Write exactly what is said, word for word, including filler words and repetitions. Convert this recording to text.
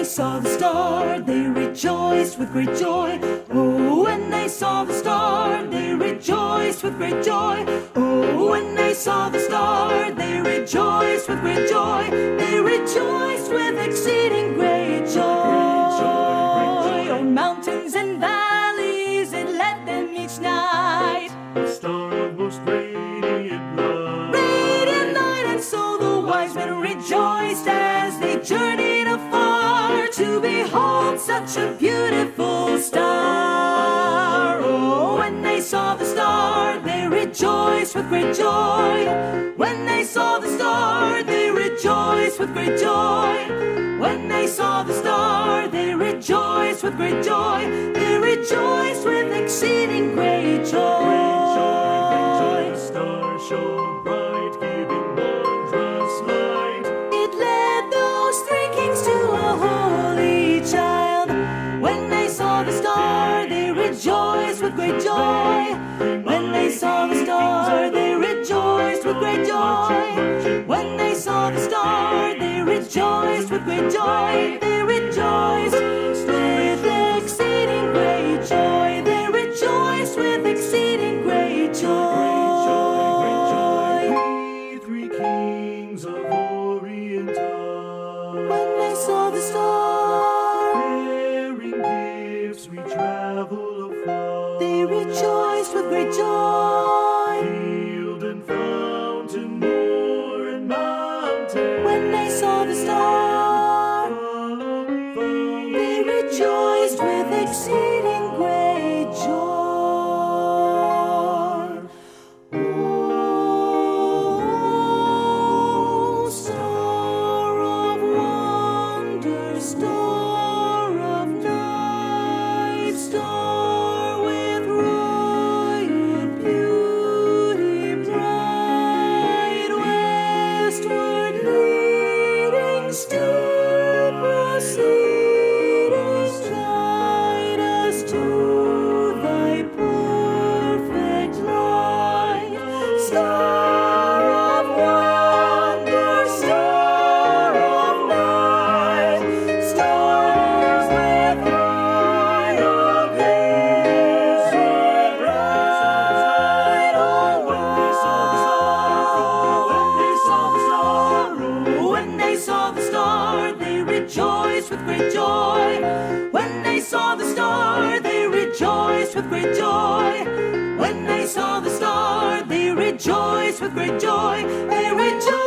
saw the star, they rejoiced with great joy. Oh, when they saw the star, they rejoiced with great joy. Oh, when they saw the star, they rejoiced with great joy. They rejoiced with exceeding great joy. On mountains and valleys, it led them each night. A star of most radiant light. Radiant light, and so the wise men rejoiced as they journeyed afar to behold such a beautiful star. Oh, when they saw the star, they rejoiced with great joy. When they saw the star, they rejoiced with great joy. When they saw the star, they rejoiced with great joy. They rejoiced with exceeding great joy. The star shone bright, giving wondrous light. It led those three kings to a holy child. When they saw the star, they rejoiced with great joy. When they saw the star, they rejoiced with great joy. When they saw the star, they rejoiced with great joy. They rejoiced with exceeding great joy. They rejoiced with exceeding great joy. Three kings of Orient are. When they saw the star, Bearing gifts, we travel afar. they rejoiced with great joy. Field and fountain, moor and mountain. When they saw the star, Follow, follow. they rejoiced with exceeding great joy. Oh, star of wonder, star of night, star with royal beauty bright, westward leading, still proceeding, guide us to thy perfect light. Star of wonder, star of night, stars with royal beauty bright. Oh, when they saw the star, when they saw the star, they rejoiced with great joy. When they saw the star, they rejoiced with great joy. When they saw the star, they rejoiced with great joy. They rejoiced.